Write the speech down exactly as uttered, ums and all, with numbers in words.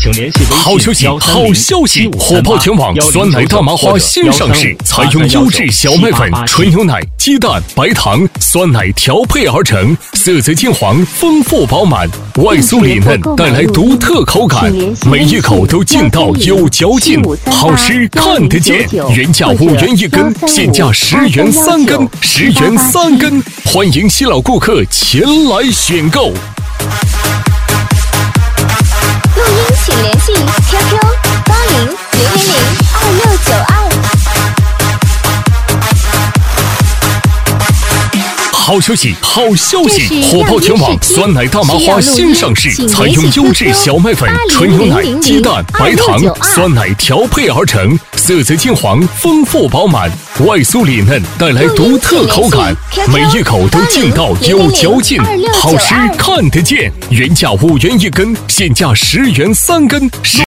请联系微信好消息，好消息！火爆全网，酸奶大麻花新上市，采用优质小麦粉、纯牛奶、鸡蛋、白糖、酸奶调配而成，色泽金黄，丰富饱满，外酥里嫩，带来独特口感，每一口都劲道有嚼劲，好吃看得见。原价五元一根，现价十元三根，十元三根，欢迎新老顾客前来选购。 录音请联系 Q Q 八零零零零二六九二。 好消息，好消息！火爆全网，酸奶大麻花新上市，采用优质小麦粉、纯牛奶、鸡蛋、白糖、酸奶调配而成，色泽金黄，丰富饱满，外酥里嫩，带来独特口感，每一口都劲道有嚼劲，好吃看得见。原价五元一根，现价十元三根。